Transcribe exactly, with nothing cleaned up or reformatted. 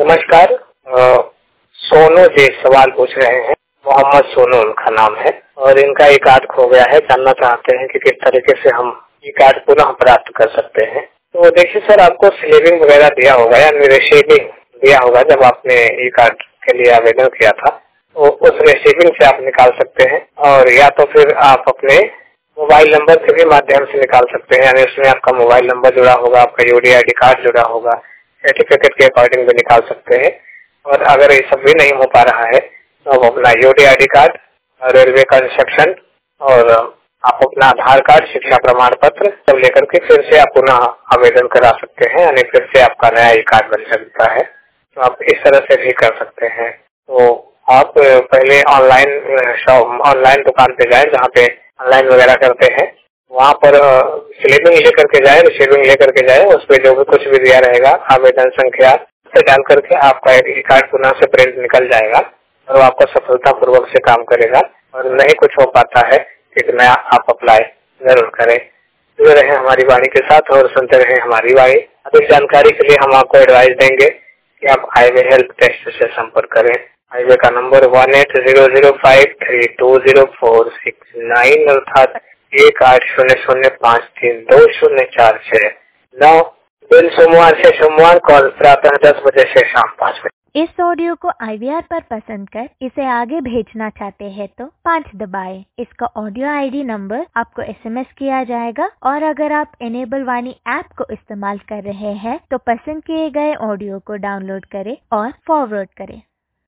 नमस्कार। अ, सोनू जी सवाल पूछ रहे हैं। मोहम्मद सोनू उनका नाम है और इनका ई कार्ड खो गया है। जानना चाहते हैं कि किस तरीके से हम ई कार्ड पुनः प्राप्त कर सकते हैं। तो देखिए सर, आपको स्लेबिंग वगैरह दिया होगा या रिसीविंग दिया होगा जब आपने ई कार्ड के लिए आवेदन किया था, तो उस रिसीविंग से आप निकाल सकते हैं और या तो फिर आप अपने मोबाइल नंबर के भी माध्यम से निकाल सकते हैं। यानी उसमें आपका मोबाइल नंबर जुड़ा होगा, आपका यूडी आई डी कार्ड जुड़ा होगा, सर्टिफिकेट के अकॉर्डिंग भी निकाल सकते हैं। और अगर ये सब भी नहीं हो पा रहा है तो आप अपना UD I D card, railway का इंस्ट्रक्शन और आप अपना आधार कार्ड, शिक्षा प्रमाण पत्र सब लेकर के फिर से आप पुनः आवेदन करा सकते हैं। यानी फिर से आपका नया ई कार्ड बन सकता है। तो आप इस तरह से भी कर सकते हैं। तो आप पहले ऑनलाइन शॉप ऑनलाइन दुकान पे जाएं जहाँ पे ऑनलाइन वगैरह करते हैं, वहाँ पर स्लेबिंग लेकर के जाए, रिसीविंग लेकर के जाए। उस पर जो भी कुछ भी दिया रहेगा आवेदन संख्या से डाल करके आपका ई कार्ड पुनः से प्रिंट निकल जाएगा और आपका सफलता पूर्वक से काम करेगा। और नहीं कुछ हो पाता है कि नया आप अप्लाई जरूर करें। जुड़े रहें हमारी वाणी के साथ और सुनते रहें हमारी वाणी। अधिक जानकारी के लिए हम आपको एडवाइस देंगे कि आप हाईवे हेल्प डेस्क से संपर्क करें। हाईवे का number one eight zero zero five three two zero four six nine अर्थात एक आठ शून्य शून्य पाँच तीन दो शून्य चार छह नौ। दिन सोमवार से सोमवार कॉल प्रातः दस बजे से शाम पाँच बजे। इस ऑडियो को आई वी आर पर पसंद कर इसे आगे भेजना चाहते हैं तो पाँच दबाएं। इसका ऑडियो आई डी नंबर आपको एस एम एस किया जाएगा और अगर आप एनेबल वाणी ऐप को इस्तेमाल कर रहे हैं तो पसंद किए गए ऑडियो को डाउनलोड करें और फॉरवर्ड करें।